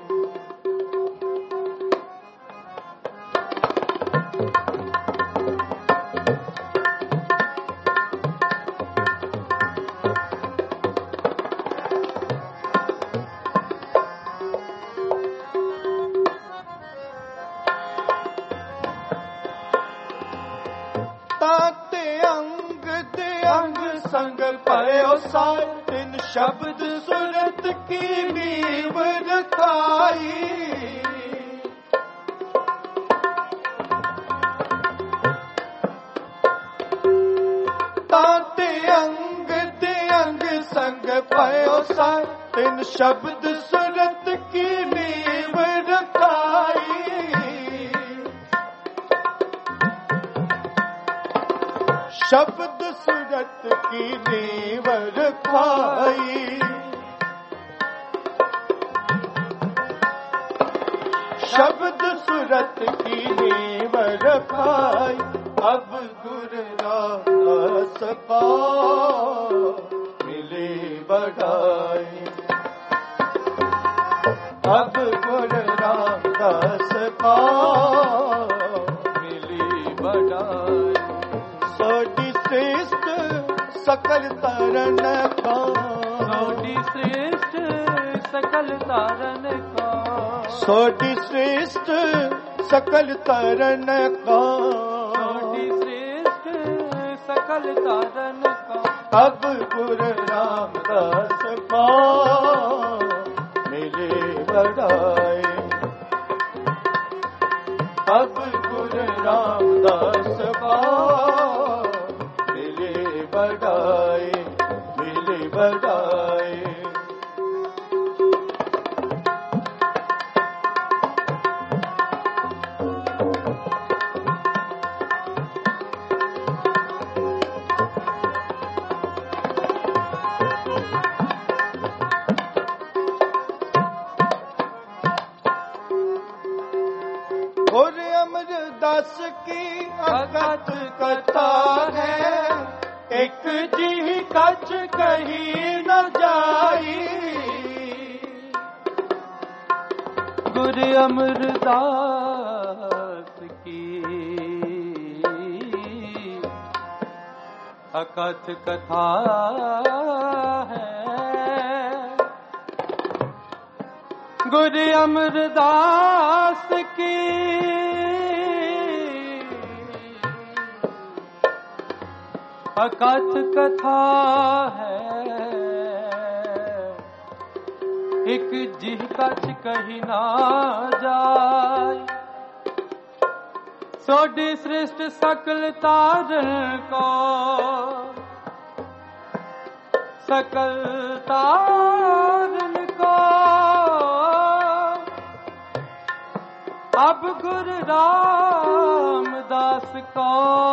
ताते अंग दे अंग संग पयो साय। तिन शब्द सुरत की नींव रखाई। ताते अंग दे अंग संग पयो साय। तिन शब्द सुरत की नींव रखाई। शब्द सूरत की नींव रखाई। शब्द सूरत की नींव रखाई। अब गुरु रामदास का मिले बढ़ाई। अब गुरु रामदास का मिले बढ़ाई। सोटी श्रेष्ठ सकल तारण का, सोटी श्रेष्ठ सकल तारण का। सोटी श्रेष्ठ सकल तारण का। सोटी श्रेष्ठ सकल तारण का। अब गुरु रामदास का मिले बढ़ाई। अब गुरु रामदास का मिले बढ़ाई, मिले बढ़ाई। और अमरदास की अगत कथा है। एक जी कछ कही न जाई। गुरु अमरदास की अकथ कथा है। गुरु अमरदास की अकथ कथा है एक जिह कछ कही ना जाय सोडी श्रेष्ठ सकल तारन को सकल तारन को अब गुरु रामदास को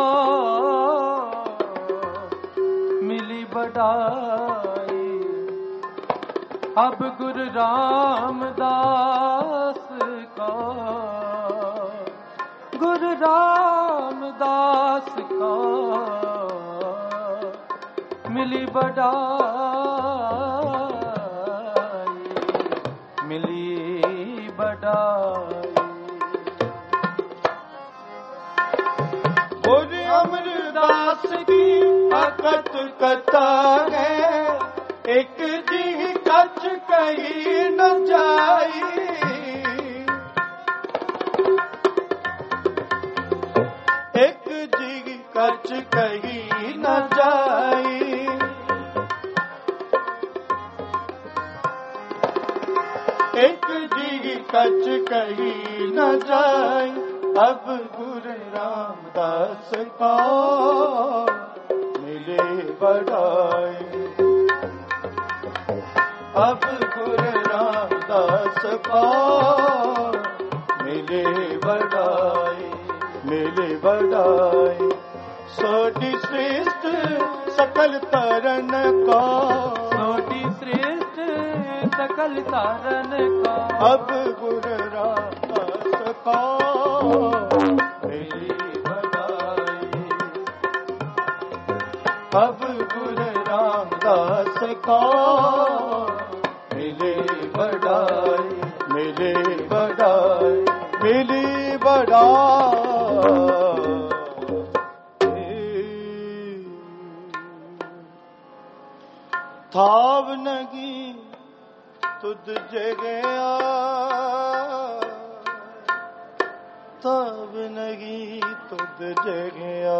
मिली बड़ाई अब गुरु रामदास को गुरु रामदास को मिली बड़ाई मिली बड़ाई गुरु अमरदास की अकथ कथा है एक जी कछ कही न जाई एक जी कछ कही न जाई एक जी कछ कही न जाई अब गुरु रामदास को मिले बड़ाई अब गुरु रामदास को मिले बड़ाई मिले बड़ाई सोडी श्रेष्ठ सकल तरन को सोडी श्रेष्ठ सकल तारन को अब गुरु रामदास को मिली बड़ाई अब गुरु रामदास को मिले बड़ाई मिले बड़ाई मिली बड़ाई थाव नगी तुद जगया थाव नगी तुद जगया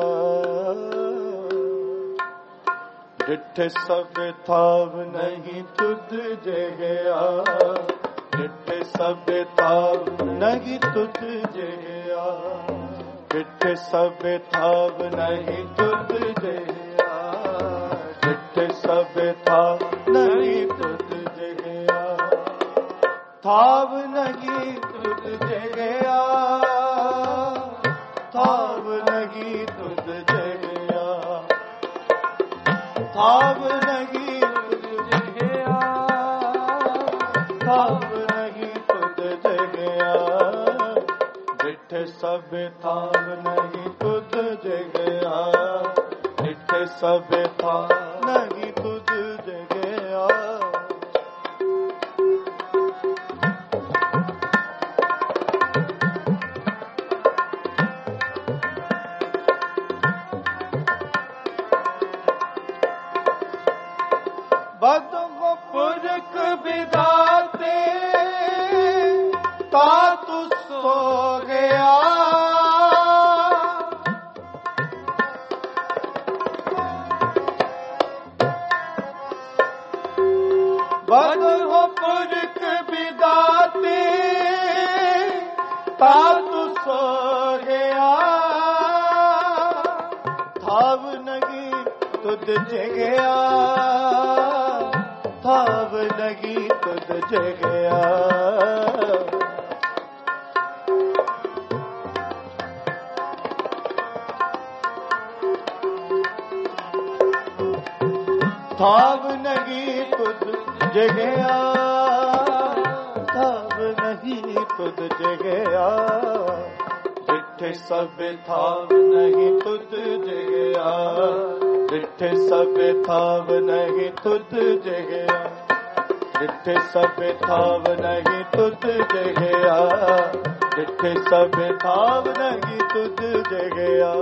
डिठ सब थाव नहीं तुद जगया डिठ सब थाव नहीं तुद जगया डिठ सब थाव नहीं तुद जगया डिठ सब थाव नहीं तुद जगया थाव नहीं तुद जगया थाव नहीं तुद जगया थाव नहीं तुद जगया थाव नहीं तुद जगया डिठ सब थाव नहीं तुद जगया डिठ सब थाव नहीं तुद जगया बदपुरख विधाते ता तू सो गया बदपुरख विधाते ता तू सो गया थाव नगी तुद जगया थाव लगी तुद जगया थाव लगी तुद जगया थाव नहीं तुद जगया डिठ सब थाव नहीं तुद जगया डिठ सब थाव नहीं तुद जगया डिठ सब थाव नहीं तुद जगया डिठ सब थाव नहीं तुद जगया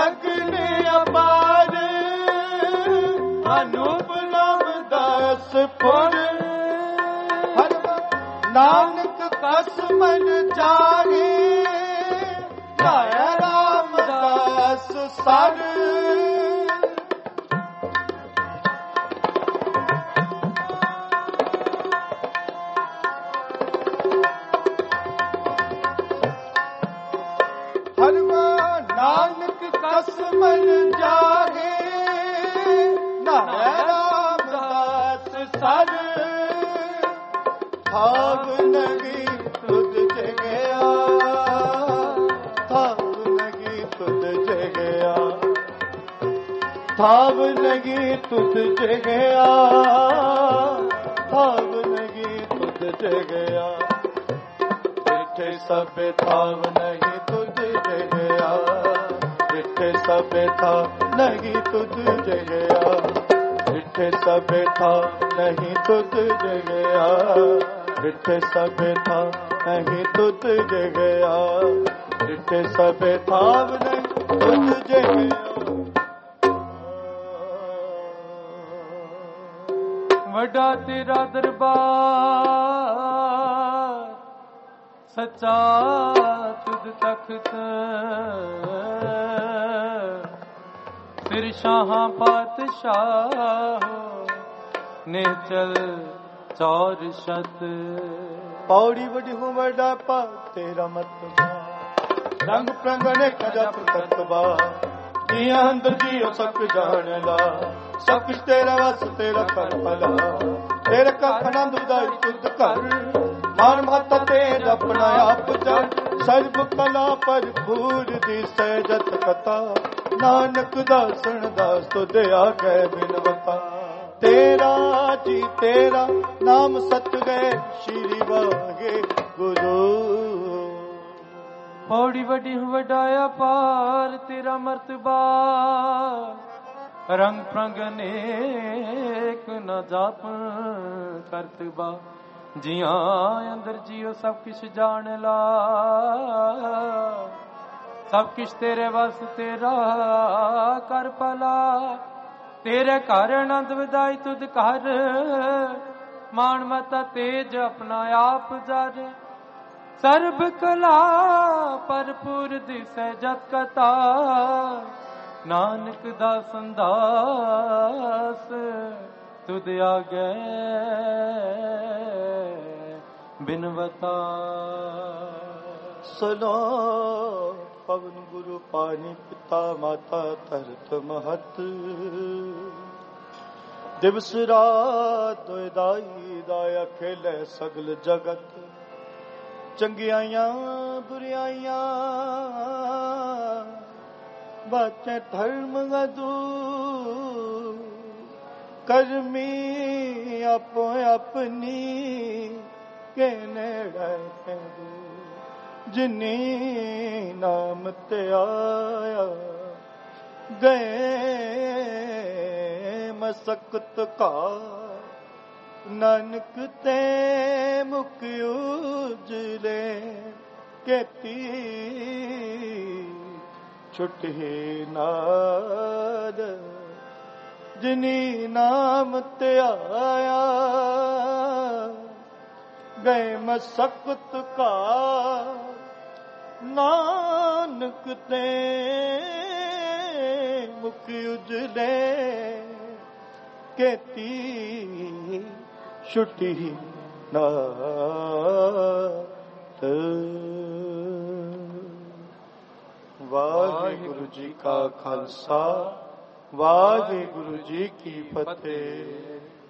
ਸਗਲੇ ਅਪਾਰ ਅਨੂਪ ਨਾਮ ਦਾਸ ਪੁਰ ਨਾਨਕ ਕਸਮਨ ਜਾਏ ਲਾਇਆ ਰਾਮਦਾਸ ਸਰ ਨਾਨਕ ਕਸਮਨ ਜਾਗੇ ਲਾਇਆ ਰਾਮਦਾਸ ਸਰ ਥਾਵ ਨਗੀ ਤੁਧ ਜਗਿਆ ਥਾਵ ਨਗੀ ਤੁਧ ਜਗਿਆ ਥਾਵ ਨਗੀ ਤੁਧ ਜਗਿਆ ਥਾਵ ਨਗੀ ਤੁਧ ਜਗਿਆ ਜਿੱਥੇ ਸਭੇ ਥਾਵ ਨਗੀ ਤੁਧ ਜਗਿਆ ਜਿੱਥੇ ਸਭੇ ਥਾਵ ਨਗੀ ਤੁਧ ਜਗਿਆ ਜਿੱਥੇ ਸਭੇ ਥਾਵ ਨਹੀਂ ਤੁਧ ਜਗਿਆ ਜਿੱਥੇ ਸਭੇ ਥਾਵ ਨਹੀਂ ਤੁਧ ਜਗਿਆ ਜਿੱਥੇ ਸਭੇ ਥਾਵ ਨਹੀਂ ਤੁਧ ਜਗਿਆ ਵੱਡਾ ਤੇਰਾ ਦਰਬਾਰ ਸੱਚਾ ਤੁਧ ਤਖਤ ਫਿਰ ਸ਼ਾਹਾਂ ਪਾਤਸ਼ਾਹ ਨਿਹਚਲ ਚੌਰ ਸ਼ਤ ਪੌੜੀ ਵਡੀ ਹੋ ਵੱਡਾ ਪਾ ਤੇਰਾ ਮਤਬਾ ਰੰਗ ਪ੍ਰੰਗਣੇ ਕਜਪ ਕਰਤਬਾ ਜੀਆਂ ਅੰਦਰ ਜੀਓ ਸਭ ਜਾਣ ਲਾ ਸਭ ਕੁਛ ਤੇਰਾ ਵਸ ਤੇਰਾ ਕਰ ਭਲਾ ਤੇਰੇ ਕਾ ਆਨੰਦ ਉਦਾਈ ਤੁਧ ਘਰ ਮਾਨ ਮਹਤਾ ਤੇਜ ਆਪਣਾ ਆਪ ਜਨ ਸਰਬ ਕਲਾ ਭਰਪੂਰ ਦੀ ਸਹਿਜਤ ਕਥਾ ਨਾਨਕ ਦਾਸਣ ਦਾਸ ਤੁਧ ਆਗੇ ਬਿਨਵਤਾ ਤੇਰਾ ਜੀ ਤੇਰਾ ਨਾਮ ਸਤ ਗਏ ਸ਼੍ਰੀ ਵਾਗੇ ਗੁਰੂ ਪੌੜੀ ਵੱਡੀ ਵਡਾਇਆ ਪਾਰ ਤੇਰਾ ਮਰਤਬਾ ਰੰਗ ਪ੍ਰੰਗ ਅਨੇਕ ਨ ਜਾਪ ਕਰਤਬਾ ਜੀਆਂ ਅੰਦਰ ਜੀਓ ਸਭ ਕਿਛ ਜਾਣ ਲਾ ਸਭ ਕਿਛ ਤੇਰੇ ਵਸ ਤੇਰਾ ਕਰ ਭਲਾ ਤੇਰੇ ਘਰ ਆਨੰਦ ਵਧਾਈ ਤੁਧ ਘਰ ਮਾਨ ਮਤਾ ਤੇਜ ਆਪਣਾ ਆਪ ਜਰ ਸਰਬ ਕਲਾ ਭਰਪੂਰ ਦਿਸੈ ਜਤ ਕਥਾ ਨਾਨਕ ਦਾ ਸੰਦਾਸ ਤੁਧ ਆਗੇ ਬਿਨਵਤਾ ਸਦਾ ਪਵਨ ਗੁਰੂ ਪਾਣੀ ਪਿਤਾ ਮਾਤਾ ਧਰਤ ਮਹਤ ਦਿਵਸ ਰਾਤ ਦਾਈ ਦਾਇਆ ਖੇਲੇ ਸਗਲ ਜਗਤ ਚੰਗਿਆਈਆਂ ਬੁਰਿਆਈਆਂ ਬਾਚੇ ਧਰਮ ਗਦੂ ਕਰਮੀ ਆਪੋ ਆਪਣੀ ਕੇ ਨੇੜੇ ਜਿਨੀ ਨਾਮ ਤੇ ਆਇਆ ਗਏ ਮਸਕਤ ਕਾ ਨਾਨਕ ਤੇ ਮੁਖ ਉਜਲੇ ਕੇਤੀ ਛੁਟੇ ਨਾਦ ਜਿਨੀ ਨਾਮ ਤੇ ਆਇਆ ਗਏ ਮਸਕਤ ਕਾ ਨਾਨਕ ਤੇ ਮੁਖ ਉਜਲੇ ਕੇਤੀ ਛੁਟੀ ਨਾਤ ਵਾਹਿਗੁਰੂ ਜੀ ਕਾ ਖਾਲਸਾ ਵਾਹਿਗੁਰੂ ਜੀ ਕੀ ਫਤਿਹ।